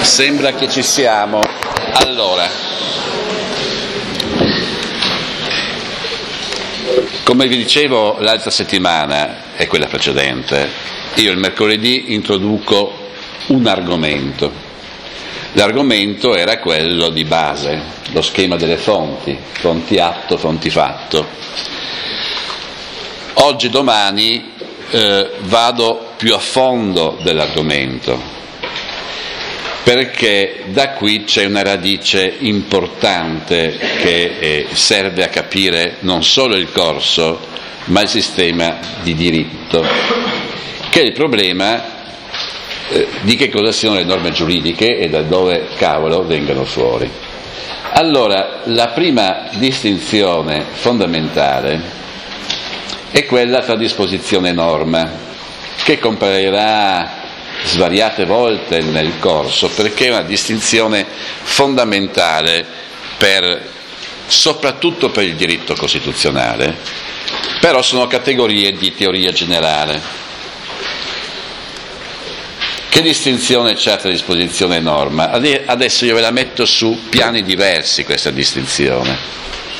Sembra che ci siamo. Allora, come vi dicevo l'altra settimana e quella precedente, io il mercoledì introduco un argomento. L'argomento era quello di base, lo schema delle fonti atto, fonti fatto. Oggi, domani, vado più a fondo dell'argomento, perché da qui c'è una radice importante che serve a capire non solo il corso, ma il sistema di diritto, che è il problema di che cosa siano le norme giuridiche e da dove cavolo vengano fuori. Allora, la prima distinzione fondamentale è quella tra disposizione e norma, che comparirà svariate volte nel corso, perché è una distinzione fondamentale soprattutto per il diritto costituzionale, però sono categorie di teoria generale. Che distinzione c'è tra disposizione e norma? Adesso io ve la metto su piani diversi questa distinzione.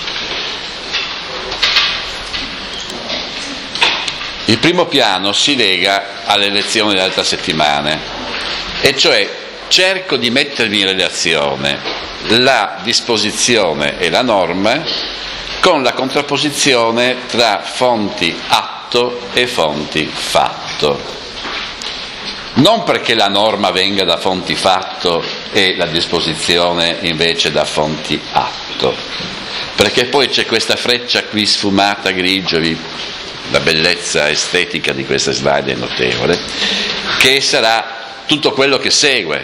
Il primo piano si lega alle lezioni dell'altra settimana, e cioè cerco di mettervi in relazione la disposizione e la norma con la contrapposizione tra fonti atto e fonti fatto. Non perché la norma venga da fonti fatto e la disposizione invece da fonti atto, perché poi c'è questa freccia qui sfumata grigia, la bellezza estetica di questa slide è notevole, che sarà tutto quello che segue.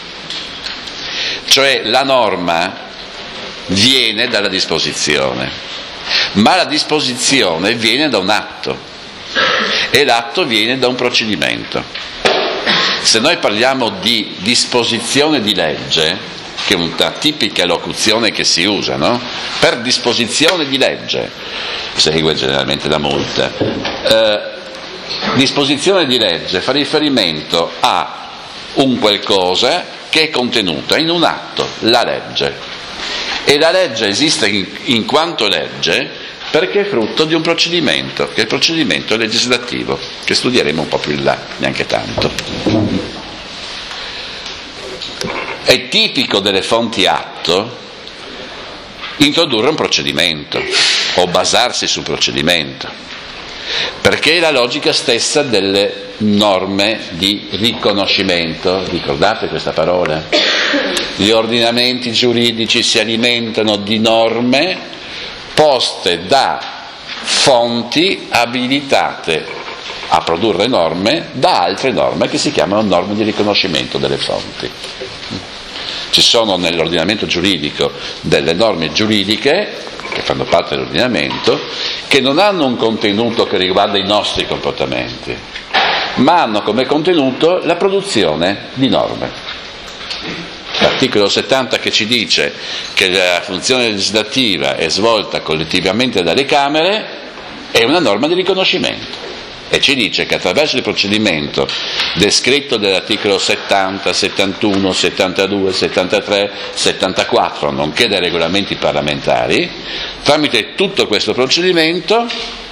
Cioè la norma viene dalla disposizione, ma la disposizione viene da un atto e l'atto viene da un procedimento. Se noi parliamo di disposizione di legge, che è una tipica locuzione che si usa, no? Per disposizione di legge segue generalmente la multa. Disposizione di legge fa riferimento a un qualcosa che è contenuta in un atto, la legge. E la legge esiste in quanto legge perché è frutto di un procedimento, che è il procedimento legislativo, che studieremo un po' più in là, neanche tanto. È tipico delle fonti atto introdurre un procedimento o basarsi sul procedimento, perché è la logica stessa delle norme di riconoscimento. Ricordate questa parola? Gli ordinamenti giuridici si alimentano di norme poste da fonti abilitate a produrre norme da altre norme che si chiamano norme di riconoscimento delle fonti. Ci sono nell'ordinamento giuridico delle norme giuridiche che fanno parte dell'ordinamento, che non hanno un contenuto che riguarda i nostri comportamenti, ma hanno come contenuto la produzione di norme. L'articolo 70 che ci dice che la funzione legislativa è svolta collettivamente dalle Camere è una norma di riconoscimento, e ci dice che attraverso il procedimento descritto dall'articolo 70, 71, 72, 73, 74, nonché dai regolamenti parlamentari, tramite tutto questo procedimento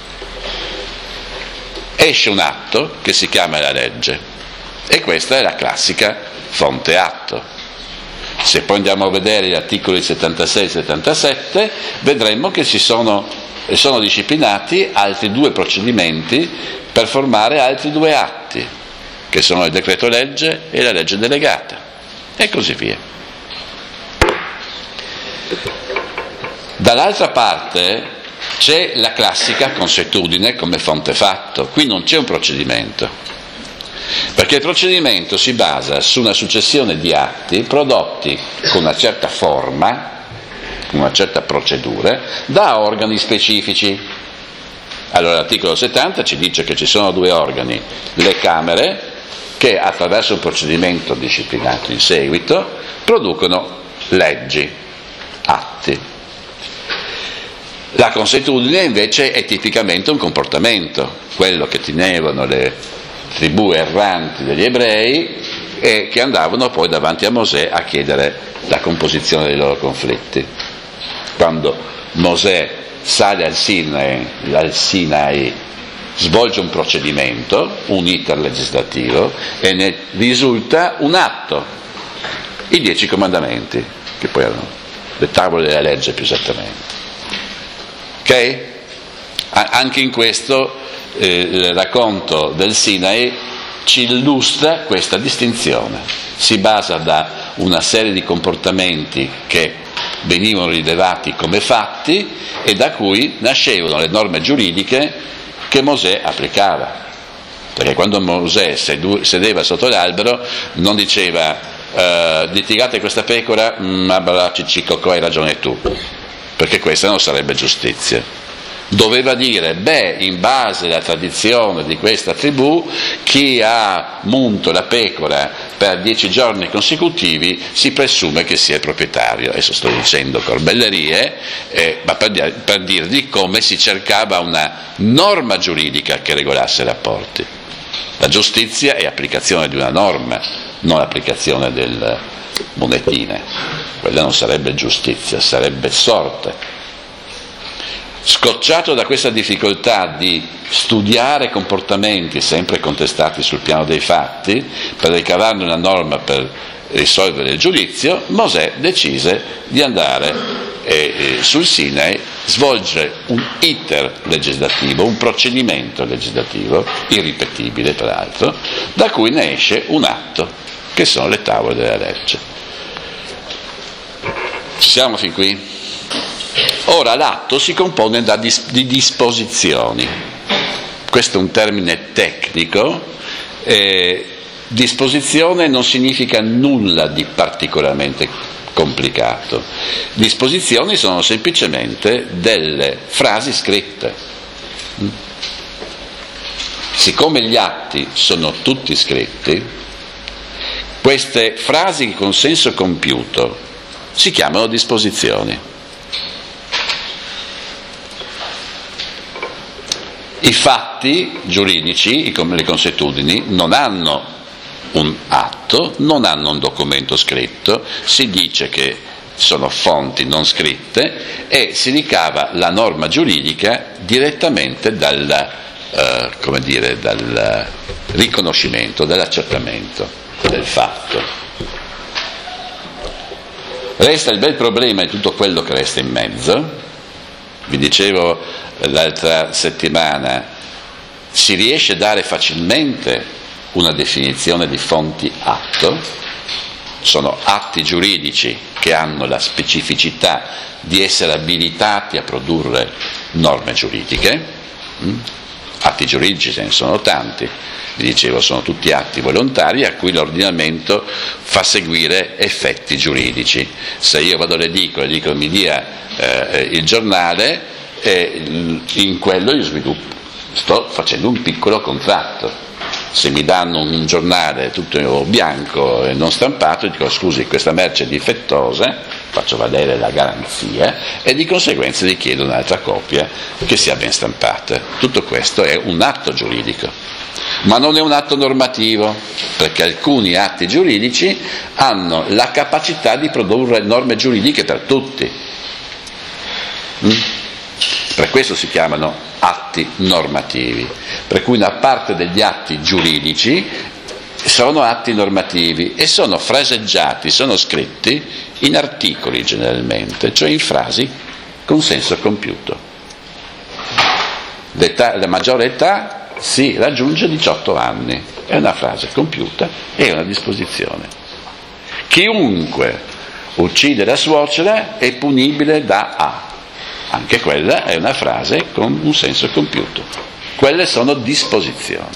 esce un atto che si chiama la legge, e questa è la classica fonte atto. Se poi andiamo a vedere gli articoli 76 e 77, vedremo che sono disciplinati altri due procedimenti per formare altri due atti, che sono il decreto legge e la legge delegata, e così via. Dall'altra parte c'è la classica consuetudine come fonte fatto. Qui non c'è un procedimento, perché il procedimento si basa su una successione di atti prodotti con una certa forma, con una certa procedura, da organi specifici. Allora l'articolo 70 ci dice che ci sono due organi, le Camere, che attraverso un procedimento disciplinato in seguito producono leggi, atti. La consuetudine invece è tipicamente un comportamento, quello che tenevano le tribù erranti degli ebrei e che andavano poi davanti a Mosè a chiedere la composizione dei loro conflitti. Quando Mosè sale al Sinai, svolge un procedimento, un iter legislativo, e ne risulta un atto, i 10 comandamenti, che poi erano le tavole della legge più esattamente. Ok? Anche in questo il racconto del Sinai ci illustra questa distinzione. Si basa da una serie di comportamenti che venivano rilevati come fatti e da cui nascevano le norme giuridiche che Mosè applicava. Perché quando Mosè sedeva sotto l'albero non diceva litigate questa pecora, ma Cicicocco, hai ragione tu, perché questa non sarebbe giustizia. Doveva dire, in base alla tradizione di questa tribù, chi ha munto la pecora per 10 giorni consecutivi si presume che sia il proprietario. Adesso sto dicendo corbellerie, ma per dirvi come si cercava una norma giuridica che regolasse i rapporti. La giustizia è applicazione di una norma, non applicazione del monetine. Quella non sarebbe giustizia, sarebbe sorte. Scocciato da questa difficoltà di studiare comportamenti sempre contestati sul piano dei fatti per ricavarne una norma per risolvere il giudizio, Mosè decise di andare sul Sinai, svolgere un iter legislativo, un procedimento legislativo, irripetibile peraltro, da cui ne esce un atto, che sono le tavole della legge. Ci siamo fin qui? Ora l'atto si compone di disposizioni, questo è un termine tecnico, disposizione non significa nulla di particolarmente complicato, disposizioni sono semplicemente delle frasi scritte. Siccome gli atti sono tutti scritti, queste frasi con senso compiuto si chiamano disposizioni. I fatti giuridici, le consuetudini, non hanno un atto, non hanno un documento scritto, si dice che sono fonti non scritte e si ricava la norma giuridica direttamente dal riconoscimento, dall'accertamento del fatto. Resta il bel problema di tutto quello che resta in mezzo. Vi dicevo l'altra settimana, si riesce a dare facilmente una definizione di fonti atto, sono atti giuridici che hanno la specificità di essere abilitati a produrre norme giuridiche. Atti giuridici ce ne sono tanti, vi dicevo, sono tutti atti volontari a cui l'ordinamento fa seguire effetti giuridici. Se io vado all'edicola e dico mi dia il giornale, in quello io sto facendo un piccolo contratto. Se mi danno un giornale tutto bianco e non stampato, dico scusi, questa merce è difettosa, faccio valere la garanzia e di conseguenza gli chiedo un'altra copia che sia ben stampata. Tutto questo è un atto giuridico, ma non è un atto normativo, perché alcuni atti giuridici hanno la capacità di produrre norme giuridiche per tutti. Per questo si chiamano atti normativi, per cui una parte degli atti giuridici sono atti normativi e sono fraseggiati, sono scritti in articoli generalmente, cioè in frasi con senso compiuto. La maggiore età si raggiunge 18 anni, è una frase compiuta, è una disposizione. Chiunque uccide la suocera è punibile da A. Anche quella è una frase con un senso compiuto. Quelle sono disposizioni.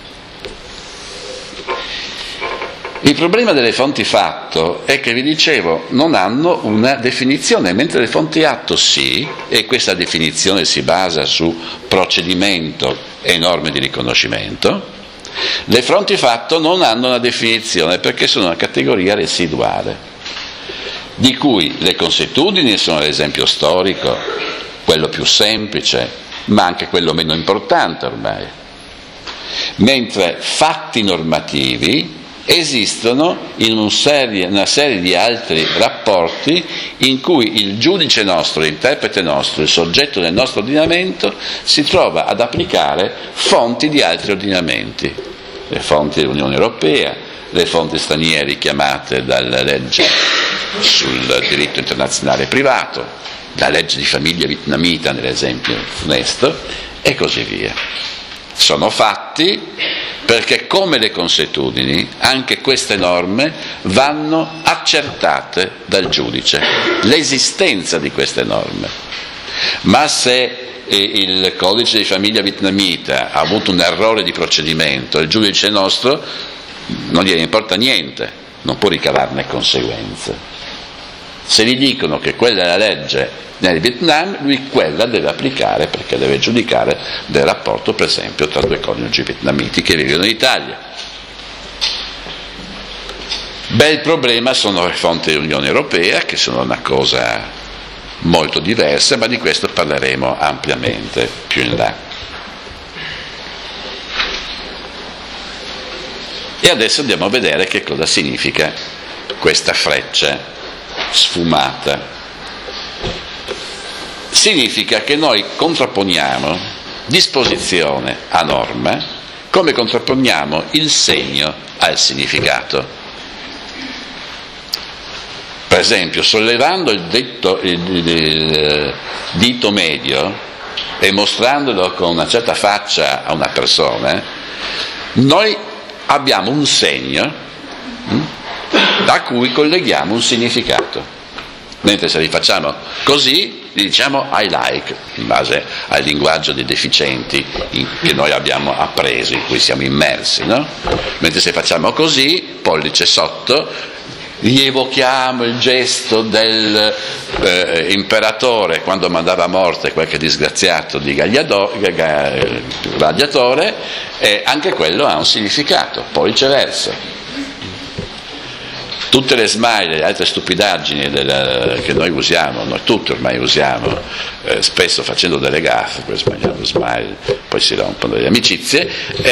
Il problema delle fonti fatto è che, vi dicevo, non hanno una definizione, mentre le fonti atto sì, e questa definizione si basa su procedimento e norme di riconoscimento. Le fonti fatto non hanno una definizione perché sono una categoria residuale, di cui le consuetudini sono l'esempio storico, quello più semplice, ma anche quello meno importante ormai. Mentre fatti normativi esistono in una serie di altri rapporti in cui il giudice nostro, l'interprete nostro, il soggetto del nostro ordinamento si trova ad applicare fonti di altri ordinamenti, le fonti dell'Unione Europea, le fonti straniere richiamate dalla legge sul diritto internazionale privato, la legge di famiglia vietnamita nell'esempio funesto e così via. Sono fatti perché, come le consuetudini, anche queste norme vanno accertate dal giudice, l'esistenza di queste norme. Ma se il codice di famiglia vietnamita ha avuto un errore di procedimento, il giudice nostro non gliene importa niente, non può ricavarne conseguenze. Se gli dicono che quella è la legge nel Vietnam, lui quella deve applicare, perché deve giudicare del rapporto, per esempio, tra due coniugi vietnamiti che vivono in Italia. Bel problema sono le fonti dell'Unione Europea, che sono una cosa molto diversa, ma di questo parleremo ampiamente più in là. E adesso andiamo a vedere che cosa significa questa freccia sfumata. Significa che noi contrapponiamo disposizione a norma come contrapponiamo il segno al significato. Per esempio, sollevando il dito medio e mostrandolo con una certa faccia a una persona, noi abbiamo un segno da cui colleghiamo un significato. Mentre se li facciamo così, li diciamo I like, in base al linguaggio dei deficienti che noi abbiamo appreso, in cui siamo immersi, no? Mentre se facciamo così, pollice sotto, rievochiamo il gesto del imperatore quando mandava a morte qualche disgraziato di gladiatore, e anche quello ha un significato, poi viceversa. Tutte le smile e le altre stupidaggini che noi usiamo, noi tutti ormai usiamo, spesso facendo delle gaffe, poi sbagliando smile, poi si rompono le amicizie,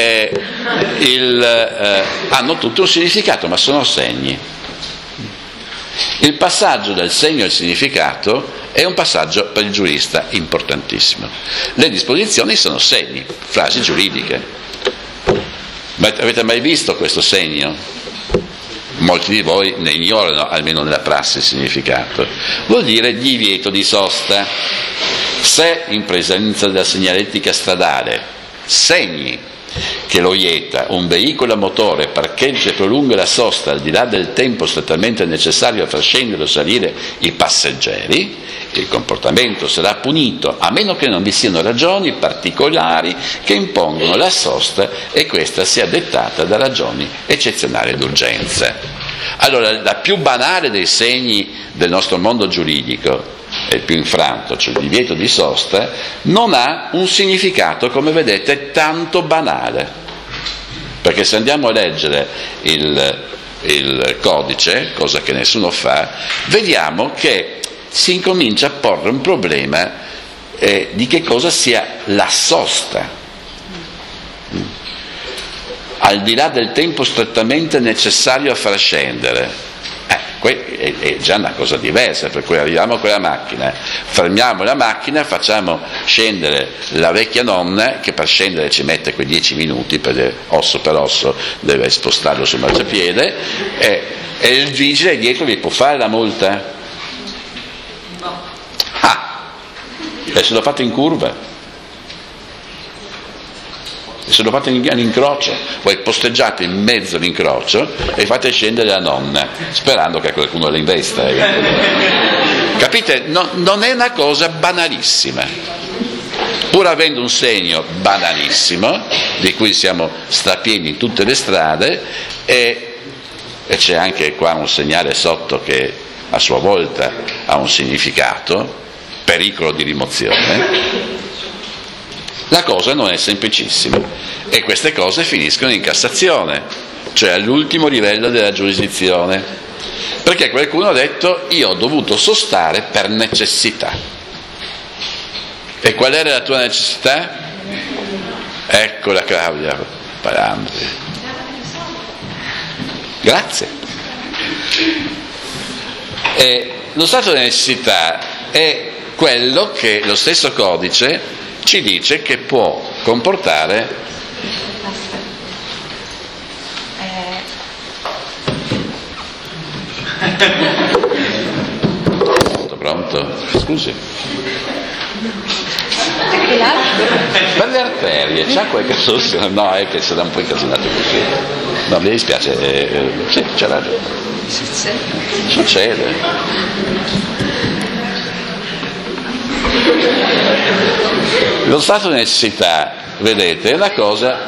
hanno tutto un significato, ma sono segni. Il passaggio dal segno al significato è un passaggio per il giurista importantissimo. Le disposizioni sono segni, frasi giuridiche. Ma avete mai visto questo segno? Molti di voi ne ignorano, almeno nella prassi, il significato. Vuol dire divieto di sosta. Se in presenza della segnaletica stradale segni che lo IETA, un veicolo a motore, parcheggia e prolunga la sosta al di là del tempo strettamente necessario a far scendere o salire i passeggeri, il comportamento sarà punito a meno che non vi siano ragioni particolari che impongono la sosta e questa sia dettata da ragioni eccezionali d'urgenza. Allora, la più banale dei segni del nostro mondo giuridico, è il più infranto, cioè il divieto di sosta, non ha un significato, come vedete, tanto banale, perché se andiamo a leggere il codice, cosa che nessuno fa, vediamo che si incomincia a porre un problema di che cosa sia la sosta, al di là del tempo strettamente necessario a far scendere. È già una cosa diversa, per cui arriviamo con la macchina, fermiamo la macchina, facciamo scendere la vecchia nonna, che per scendere ci mette quei 10 minuti, perché osso per osso deve spostarlo sul marciapiede, e il vigile dietro gli può fare la multa? No. E se lo fate in curva? Se lo fate all'incrocio, voi posteggiate in mezzo all'incrocio e fate scendere la nonna, sperando che qualcuno la investa. Capite? Non è una cosa banalissima, pur avendo un segno banalissimo, di cui siamo strapieni in tutte le strade, e c'è anche qua un segnale sotto che a sua volta ha un significato, pericolo di rimozione. La cosa non è semplicissima e queste cose finiscono in Cassazione, cioè all'ultimo livello della giurisdizione, perché qualcuno ha detto: io ho dovuto sostare per necessità. E qual era la tua necessità? Eccola, Claudia Palandri. Grazie. Lo stato di necessità è quello che lo stesso codice ci dice che può comportare pronto? Scusi. Per le arterie c'ha qualche soluzione? No, è che sarà un po' incasinato così. No, mi dispiace, sì, c'è ragione. Succede. Lo stato di necessità, vedete, è una cosa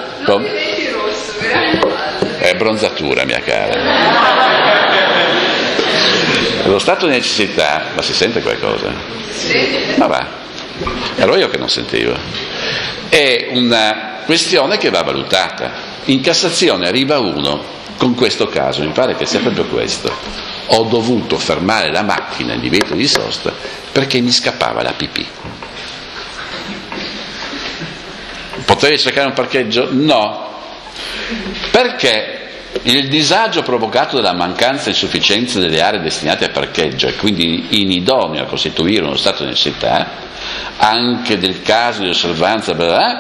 è bronzatura, mia cara. Lo stato di necessità, ma si sente qualcosa? Ma va, ero io che non sentivo. È una questione che va valutata. In Cassazione arriva uno con questo caso, mi pare che sia proprio questo. Ho dovuto fermare la macchina in divieto di sosta perché mi scappava la pipì. Potevi cercare un parcheggio? No. Perché il disagio provocato dalla mancanza e insufficienza delle aree destinate a parcheggio e quindi inidoneo a costituire uno stato di necessità, anche del caso di osservanza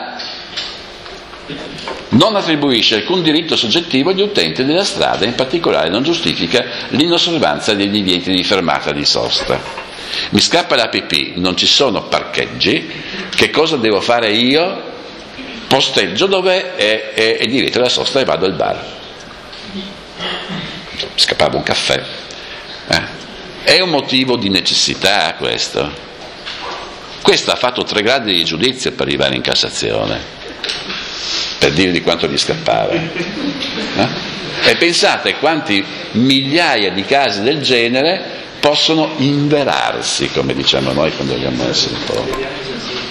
non attribuisce alcun diritto soggettivo agli utenti della strada, in particolare non giustifica l'inosservanza dei divieti di fermata di sosta. Mi scappa la pipì, non ci sono parcheggi, che cosa devo fare io? Posteggio dove è divieto la sosta e vado al bar. Scappava un caffè. È un motivo di necessità questo. Questo ha fatto 3 gradi di giudizio per arrivare in Cassazione, per dire di quanto gli scappava. E pensate quanti migliaia di casi del genere possono inverarsi, come diciamo noi quando vogliamo essere un po'.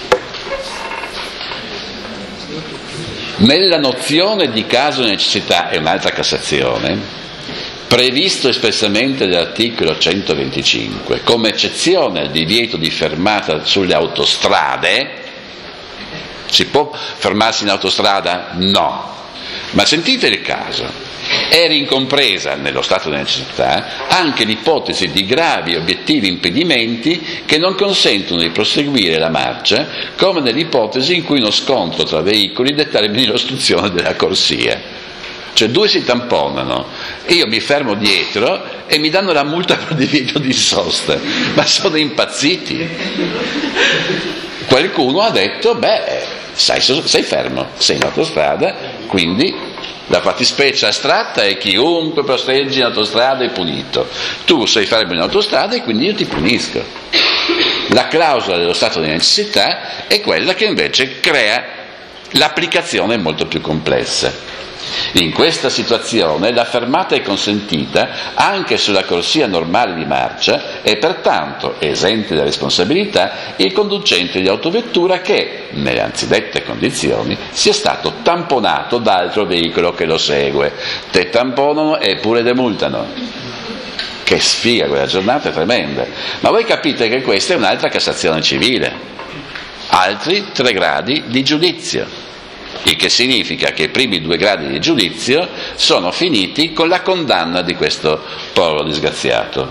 Nella nozione di caso di necessità, è un'altra Cassazione, previsto espressamente dall'articolo 125, come eccezione al divieto di fermata sulle autostrade. Si può fermarsi in autostrada? No. Ma sentite il caso. È rincompresa nello stato di necessità anche l'ipotesi di gravi obiettivi impedimenti che non consentono di proseguire la marcia, come nell'ipotesi in cui uno scontro tra veicoli determini l'ostruzione della corsia. Cioè 2 si tamponano, io mi fermo dietro e mi danno la multa per divieto di sosta, ma sono impazziti. Qualcuno ha detto, sei fermo, sei in autostrada, quindi la fattispecie astratta è chiunque posteggi in autostrada è punito. Tu sei fermo in autostrada e quindi io ti punisco. La clausola dello stato di necessità è quella che invece crea l'applicazione molto più complessa. In questa situazione la fermata è consentita anche sulla corsia normale di marcia e pertanto esente da responsabilità il conducente di autovettura che, nelle anzidette condizioni, sia stato tamponato da altro veicolo che lo segue. Te tamponano e pure demultano. Che sfiga, quella giornata è tremenda. Ma voi capite che questa è un'altra Cassazione civile. Altri 3 gradi di giudizio. Il che significa che i primi 2 gradi di giudizio sono finiti con la condanna di questo povero disgraziato.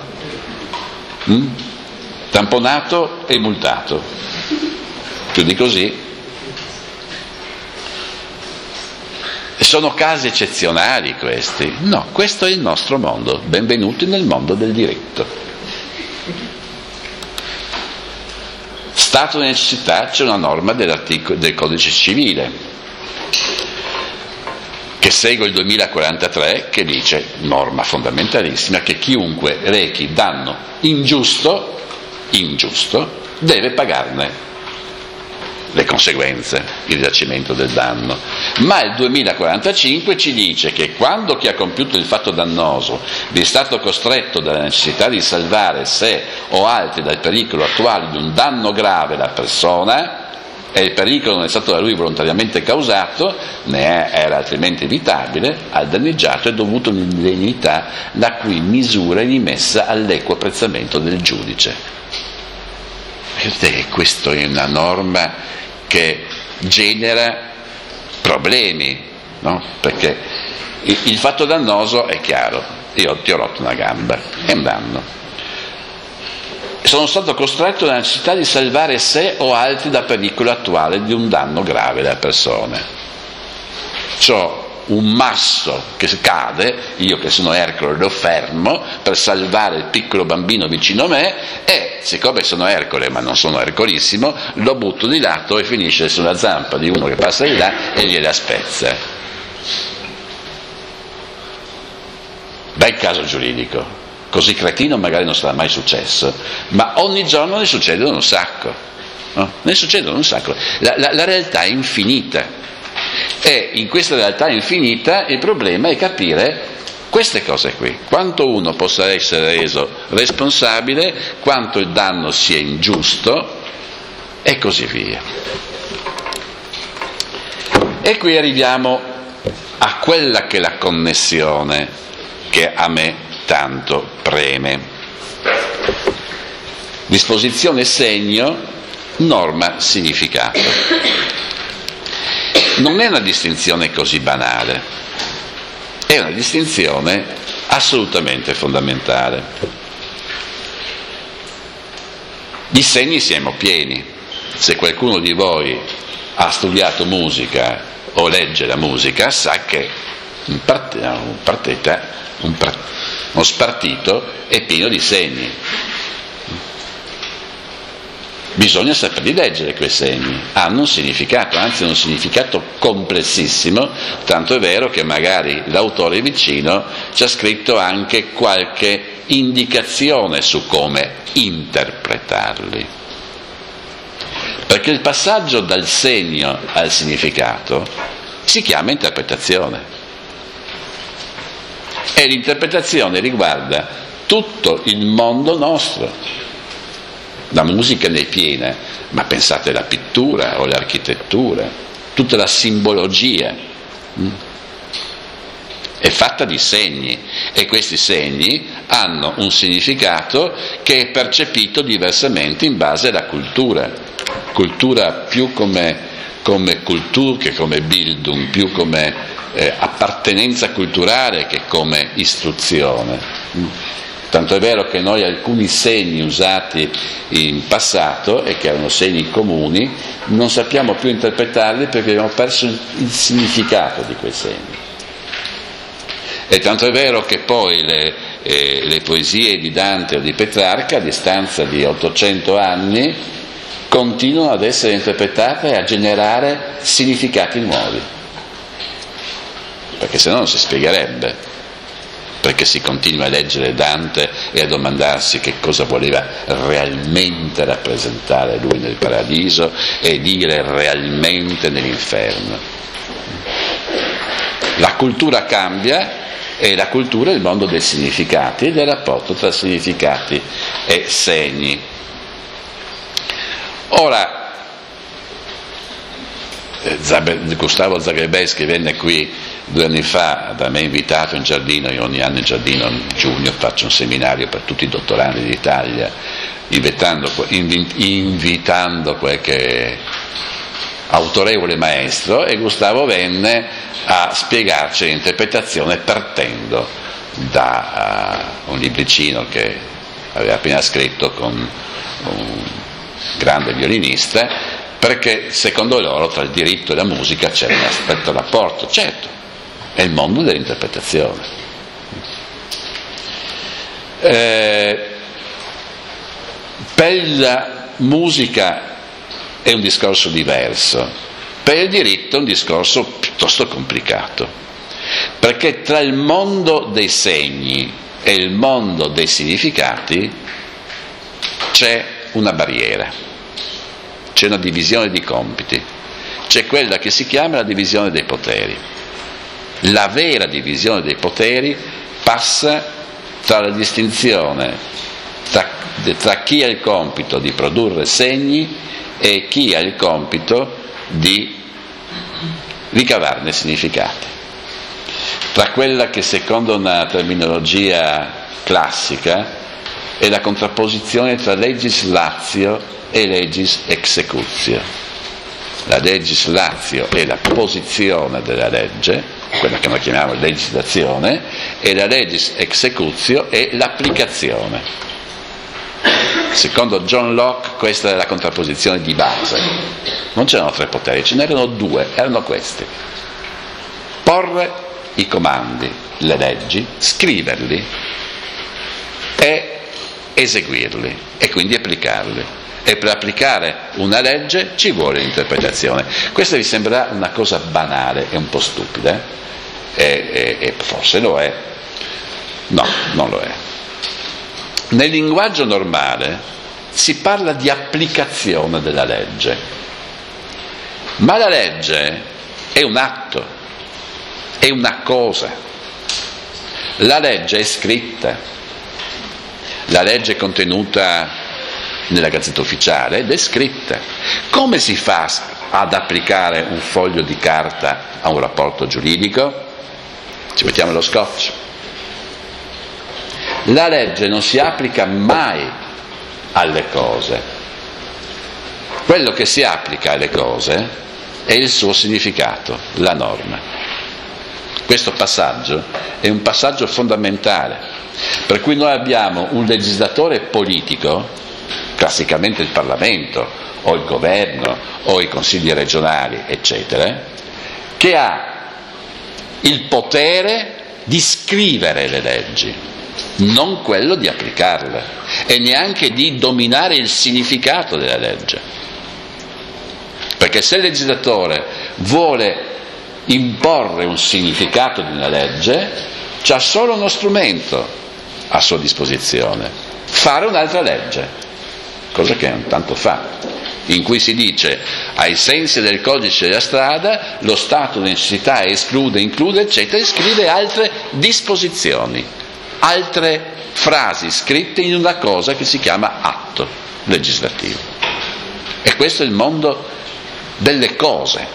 Tamponato e multato. Più di così. Sono casi eccezionali questi? No, questo è il nostro mondo. Benvenuti nel mondo del diritto. Stato di necessità, c'è una norma del codice civile che segue il 2043, che dice, norma fondamentalissima, che chiunque rechi danno ingiusto deve pagarne le conseguenze, il risarcimento del danno. Ma il 2045 ci dice che quando chi ha compiuto il fatto dannoso vi è stato costretto dalla necessità di salvare sé o altri dal pericolo attuale di un danno grave alla persona, e il pericolo non è stato da lui volontariamente causato, né era altrimenti evitabile, al danneggiato è dovuta un'indennità la cui misura è rimessa all'equo apprezzamento del giudice. Vedete che questa è una norma che genera problemi, no? Perché Il fatto dannoso è chiaro, io ti ho rotto una gamba, è un danno. Sono stato costretto alla necessità di salvare sé o altri da pericolo attuale di un danno grave alle persone. C'ho un masso che cade, io che sono Ercole lo fermo per salvare il piccolo bambino vicino a me e, siccome sono Ercole ma non sono ercolissimo, lo butto di lato e finisce sulla zampa di uno che passa di là e gliela spezza. Bel caso giuridico, così cretino magari non sarà mai successo, ma ogni giorno ne succedono un sacco, no? Ne succedono un sacco. La realtà è infinita. E in questa realtà infinita il problema è capire queste cose qui, quanto uno possa essere reso responsabile, quanto il danno sia ingiusto e così via. E qui arriviamo a quella che è la connessione che a me tanto preme. Disposizione segno, norma significato. Non è una distinzione così banale, è una distinzione assolutamente fondamentale. Di segni siamo pieni. Se qualcuno di voi ha studiato musica o legge la musica sa che uno spartito è pieno di segni. Bisogna saperli leggere quei segni, hanno un significato, anzi un significato complessissimo, tanto è vero che magari l'autore vicino ci ha scritto anche qualche indicazione su come interpretarli. Perché il passaggio dal segno al significato si chiama interpretazione. E l'interpretazione riguarda tutto il mondo nostro. La musica ne è piena, ma pensate alla pittura o all'architettura, tutta la simbologia è fatta di segni e questi segni hanno un significato che è percepito diversamente in base alla cultura più come Kultur che come Bildung, più come appartenenza culturale che come istruzione. Tanto è vero che noi alcuni segni usati in passato e che erano segni comuni non sappiamo più interpretarli perché abbiamo perso il significato di quei segni. E tanto è vero che poi le poesie di Dante o di Petrarca a distanza di 800 anni continuano ad essere interpretate e a generare significati nuovi, perché se no non si spiegherebbe. Perché si continua a leggere Dante e a domandarsi che cosa voleva realmente rappresentare lui nel paradiso e dire realmente nell'inferno. La cultura cambia e la cultura è il mondo dei significati e del rapporto tra significati e segni. Ora, Gustavo Zagrebelsky venne qui 2 anni fa da me invitato in giardino. Io ogni anno in giardino a giugno faccio un seminario per tutti i dottorandi d'Italia, invitando qualche autorevole maestro, e Gustavo venne a spiegarci l'interpretazione partendo da un libricino che aveva appena scritto con un grande violinista, perché secondo loro tra il diritto e la musica c'era un aspetto rapporto, certo, è il mondo dell'interpretazione. Per la musica è un discorso diverso, per il diritto è un discorso piuttosto complicato, perché tra il mondo dei segni e il mondo dei significati c'è una barriera. C'è una divisione di compiti, c'è quella che si chiama la divisione dei poteri. La vera divisione dei poteri passa tra la distinzione tra chi ha il compito di produrre segni e chi ha il compito di ricavarne significati. Tra quella che secondo una terminologia classica è la contrapposizione tra legislatio e legis executio. la legislatio è la posizione della legge, quella che noi chiamiamo legislazione, e la legis executio è l'applicazione. Secondo John Locke questa è la contrapposizione di base. Non c'erano 3 poteri, ce n'erano 2, erano questi: porre i comandi, le leggi, scriverli e eseguirli e quindi applicarli. E per applicare una legge ci vuole l'interpretazione. Questa vi sembrerà una cosa banale e un po' stupida, e forse lo è. No, non lo è. Nel linguaggio normale si parla di applicazione della legge, ma la legge è un atto, è una cosa. La legge è scritta, la legge è contenuta nella Gazzetta Ufficiale ed è scritta. Come si fa ad applicare un foglio di carta a un rapporto giuridico? Ci mettiamo lo scotch. La legge non si applica mai alle cose. Quello che si applica alle cose è il suo significato, la norma. Questo passaggio è un passaggio fondamentale, per cui noi abbiamo un legislatore politico, classicamente il Parlamento o il governo o i consigli regionali, eccetera, che ha il potere di scrivere le leggi, non quello di applicarle e neanche di dominare il significato della legge. Perché se il legislatore vuole imporre un significato di una legge, c'ha solo uno strumento a sua disposizione: fare un'altra legge. Cosa che non tanto fa, in cui si dice ai sensi del codice della strada lo stato di necessità esclude, include, eccetera, e scrive altre disposizioni, altre frasi scritte in una cosa che si chiama atto legislativo. E questo è il mondo delle cose.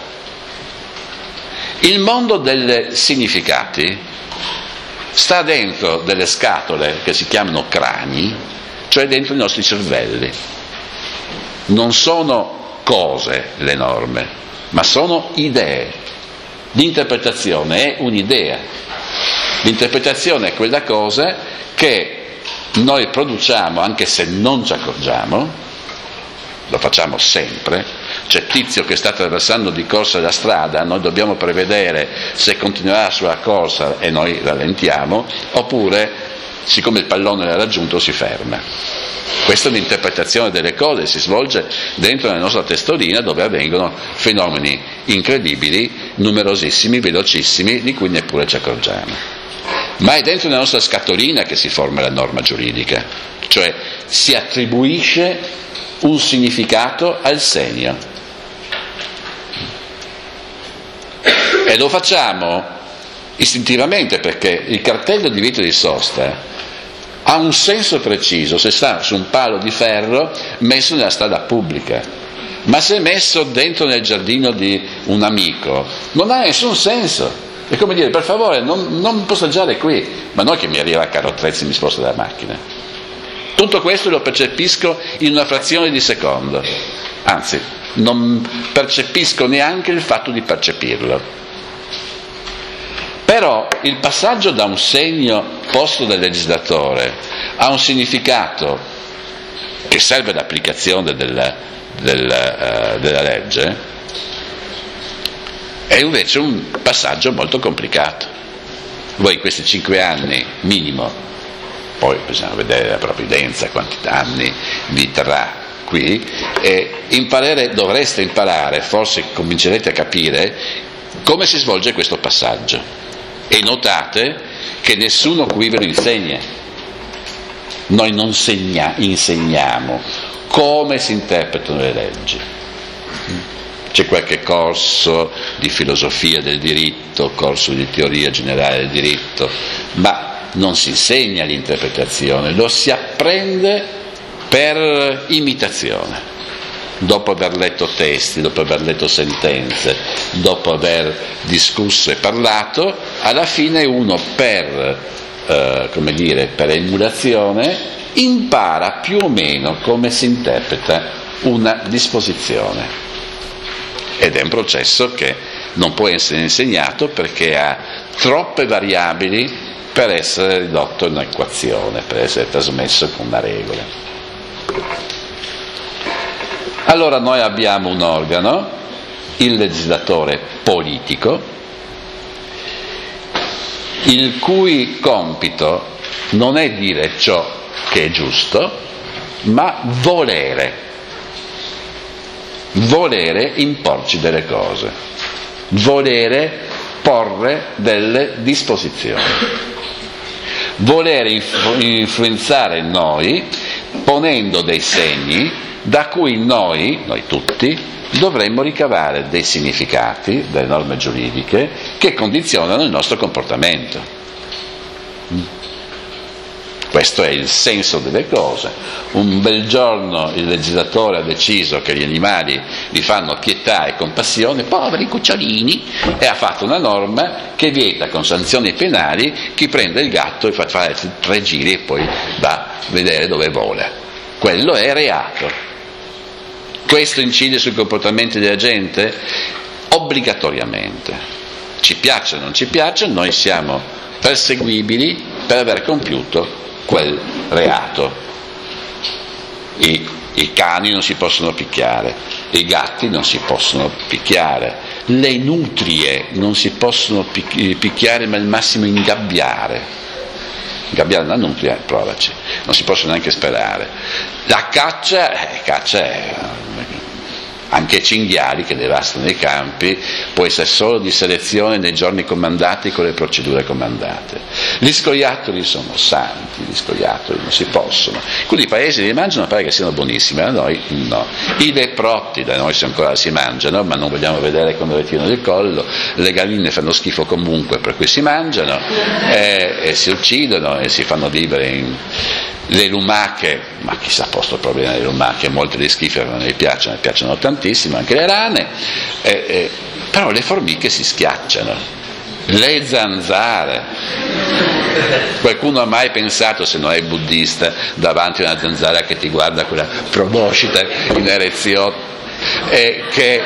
Il mondo dei significati sta dentro delle scatole che si chiamano crani, cioè dentro i nostri cervelli. Non sono cose le norme, ma sono idee. L'interpretazione è un'idea. L'interpretazione è quella cosa che noi produciamo anche se non ci accorgiamo, lo facciamo sempre. C'è Tizio che sta attraversando di corsa la strada, noi dobbiamo prevedere se continuerà la sua corsa e noi rallentiamo, oppure siccome il pallone l'ha raggiunto si ferma. Questa è un'interpretazione delle cose, si svolge dentro la nostra testolina, dove avvengono fenomeni incredibili, numerosissimi, velocissimi, di cui neppure ci accorgiamo. Ma è dentro la nostra scatolina che si forma la norma giuridica, cioè si attribuisce un significato al segno. E lo facciamo istintivamente, perché il cartello di divieto di sosta ha un senso preciso se sta su un palo di ferro messo nella strada pubblica, ma se è messo dentro nel giardino di un amico non ha nessun senso. È come dire: per favore non posteggiare qui, ma non che mi arriva il carro attrezzi e mi sposta la macchina. Tutto questo lo percepisco in una frazione di secondo, anzi non percepisco neanche il fatto di percepirlo. Però il passaggio da un segno posto dal legislatore a un significato che serve all'applicazione della legge è invece un passaggio molto complicato. Voi in questi 5 anni minimo, poi bisogna vedere la provvidenza quanti anni vi terrà qui, e dovreste imparare, forse comincerete a capire come si svolge questo passaggio. E notate che nessuno qui ve lo insegna. Noi non insegniamo come si interpretano le leggi. C'è qualche corso di filosofia del diritto, corso di teoria generale del diritto, ma non si insegna l'interpretazione, lo si apprende per imitazione. Dopo aver letto testi, dopo aver letto sentenze, dopo aver discusso e parlato, alla fine uno per emulazione impara più o meno come si interpreta una disposizione. ed è un processo che non può essere insegnato perché ha troppe variabili per essere ridotto in un'equazione, per essere trasmesso con una regola. Allora noi abbiamo un organo, il legislatore politico, il cui compito non è dire ciò che è giusto, ma volere imporci delle cose, volere porre delle disposizioni, volere influenzare noi ponendo dei segni da cui noi tutti, dovremmo ricavare dei significati, delle norme giuridiche che condizionano il nostro comportamento. Questo è il senso delle cose. Un bel giorno il legislatore ha deciso che gli animali vi fanno pietà e compassione, poveri cucciolini, e ha fatto una norma che vieta con sanzioni penali chi prende il gatto e fa fare 3 giri e poi va a vedere dove vola. Quello è reato. Questo incide sui comportamenti della gente? Obbligatoriamente. Ci piaccia o non ci piaccia, noi siamo perseguibili per aver compiuto quel reato. I cani non si possono picchiare, i gatti non si possono picchiare, le nutrie non si possono picchiare, ma al massimo ingabbiare una nutria, provaci, non si possono neanche sperare. La caccia è anche cinghiali che devastano i campi, può essere solo di selezione nei giorni comandati con le procedure comandate. Gli scoiattoli sono santi, gli scoiattoli non si possono. Quindi i paesi li mangiano, pare che siano buonissimi, da noi no. I leprotti da noi ancora si mangiano, ma non vogliamo vedere quando ritirano il collo. Le galline fanno schifo comunque, per cui si mangiano e si uccidono e si fanno vivere in... Le lumache, ma chissà posto il problema delle lumache, molte di schifo non mi piacciono tantissimo, anche le rane, però le formiche si schiacciano, le zanzare. Qualcuno ha mai pensato, se non è buddista, davanti a una zanzara che ti guarda quella proboscita in erezione, che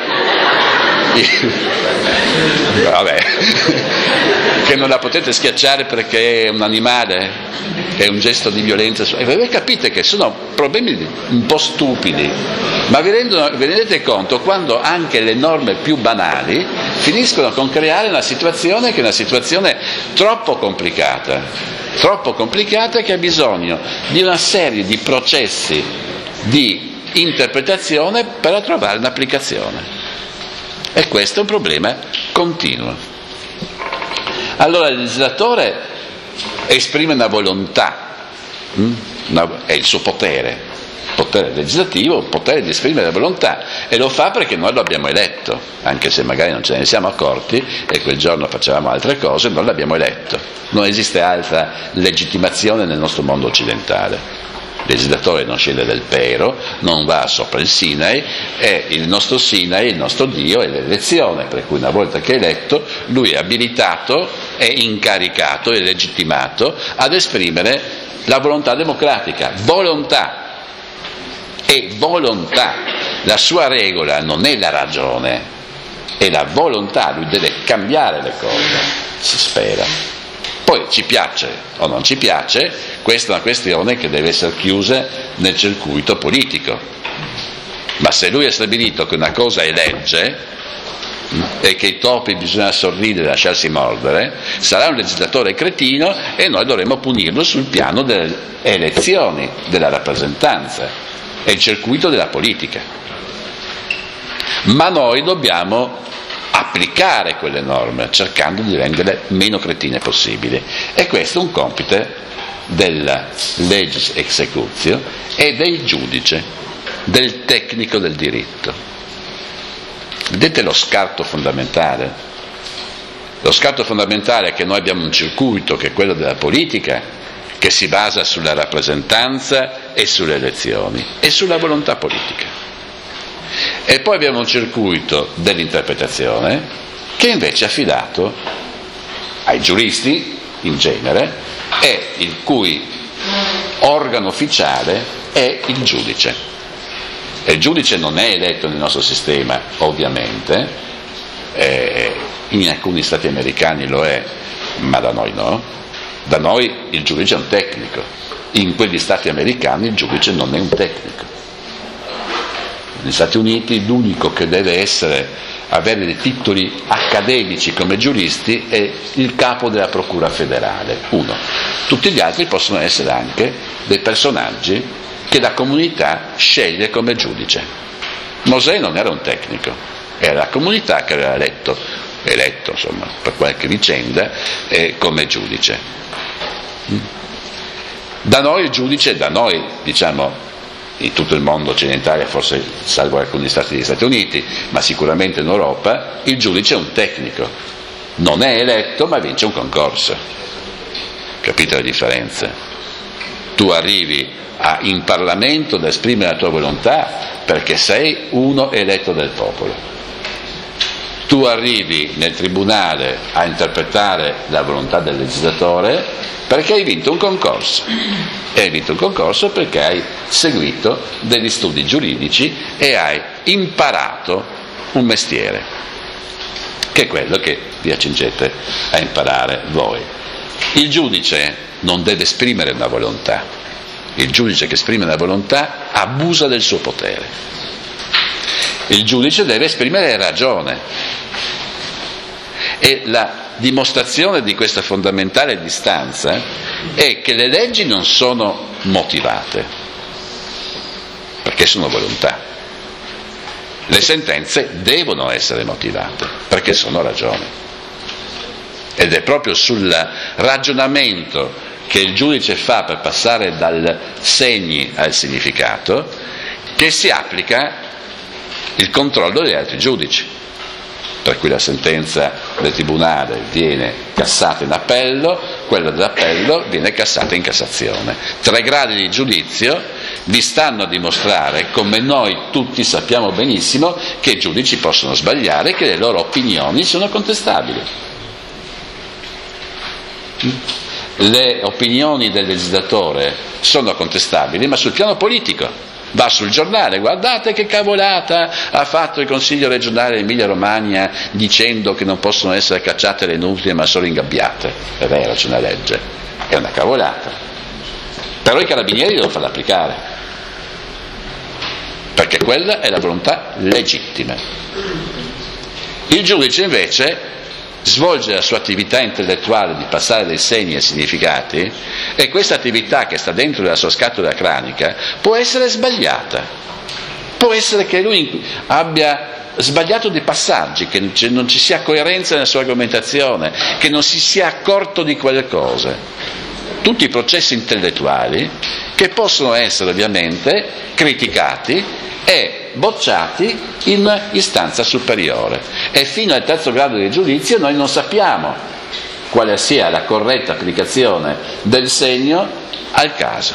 vabbè, che non la potete schiacciare perché è un animale? È un gesto di violenza, e voi capite che sono problemi un po' stupidi, ma vi rendete conto quando anche le norme più banali finiscono con creare una situazione che è una situazione troppo complicata che ha bisogno di una serie di processi di interpretazione per trovare un'applicazione, e questo è un problema continuo. Allora il legislatore esprime una volontà, è il suo potere legislativo, il potere di esprimere la volontà, e lo fa perché noi lo abbiamo eletto, anche se magari non ce ne siamo accorti e quel giorno facevamo altre cose, noi l'abbiamo eletto. Non esiste altra legittimazione nel nostro mondo occidentale. Il legislatore non scende del Pero, non va sopra il Sinai, e il nostro Sinai, il nostro Dio è l'elezione, per cui una volta che è eletto lui è abilitato, è incaricato, è legittimato ad esprimere la volontà democratica. Volontà. La sua regola non è la ragione, è la volontà, lui deve cambiare le cose, si spera. Poi ci piace o non ci piace, questa è una questione che deve essere chiusa nel circuito politico. Ma se lui ha stabilito che una cosa è legge e che i topi bisogna sorridere e lasciarsi mordere, sarà un legislatore cretino e noi dovremo punirlo sul piano delle elezioni, della rappresentanza, è il circuito della politica. Ma noi dobbiamo applicare quelle norme cercando di renderle meno cretine possibili, e questo è un compito della legis executio e del giudice, del tecnico del diritto. Vedete lo scarto fondamentale? Lo scarto fondamentale è che noi abbiamo un circuito che è quello della politica, che si basa sulla rappresentanza e sulle elezioni e sulla volontà politica. E poi abbiamo un circuito dell'interpretazione che invece è affidato ai giuristi in genere, e il cui organo ufficiale è il giudice. E il giudice non è eletto nel nostro sistema, ovviamente, in alcuni stati americani lo è, ma da noi no. Da noi il giudice è un tecnico, in quegli stati americani il giudice non è un tecnico. Negli Stati Uniti l'unico che deve avere dei titoli accademici come giuristi è il capo della procura federale, uno. Tutti gli altri possono essere anche dei personaggi che la comunità sceglie come giudice. Mosè non era un tecnico, era la comunità che aveva eletto insomma, per qualche vicenda, come giudice. Da noi il giudice, diciamo, in tutto il mondo occidentale, forse salvo alcuni stati degli Stati Uniti, ma sicuramente in Europa, il giudice è un tecnico, non è eletto ma vince un concorso. Capite la differenza? Tu arrivi in Parlamento ad esprimere la tua volontà perché sei uno eletto dal popolo. Tu arrivi nel tribunale a interpretare la volontà del legislatore perché hai vinto un concorso. E hai vinto un concorso perché hai seguito degli studi giuridici e hai imparato un mestiere, che è quello che vi accingete a imparare voi. Il giudice non deve esprimere una volontà. Il giudice che esprime una volontà abusa del suo potere. Il giudice deve esprimere ragione. E la dimostrazione di questa fondamentale distanza è che le leggi non sono motivate, perché sono volontà. Le sentenze devono essere motivate, perché sono ragione. Ed è proprio sul ragionamento che il giudice fa per passare dal segni al significato che si applica il controllo degli altri giudici. Per cui la sentenza del tribunale viene cassata in appello, quella dell'appello viene cassata in Cassazione. 3 gradi di giudizio vi stanno a dimostrare, come noi tutti sappiamo benissimo, che i giudici possono sbagliare e che le loro opinioni sono contestabili. Le opinioni del legislatore sono contestabili, ma sul piano politico. Va sul giornale, guardate che cavolata ha fatto il Consiglio regionale Emilia Romagna dicendo che non possono essere cacciate le nutrie ma solo ingabbiate. È vero, c'è una legge, è una cavolata. Però i carabinieri devono farla applicare, perché quella è la volontà legittima. Il giudice invece svolge la sua attività intellettuale di passare dei segni e significati, e questa attività che sta dentro la sua scatola cranica può essere sbagliata, può essere che lui abbia sbagliato dei passaggi, che non ci sia coerenza nella sua argomentazione, che non si sia accorto di quelle cose. Tutti i processi intellettuali che possono essere ovviamente criticati e bocciati in istanza superiore, e fino al 3° grado di giudizio noi non sappiamo quale sia la corretta applicazione del segno al caso.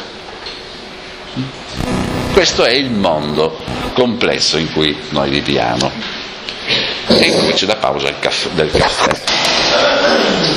Questo è il mondo complesso in cui noi viviamo, e in cui c'è la pausa del caffè.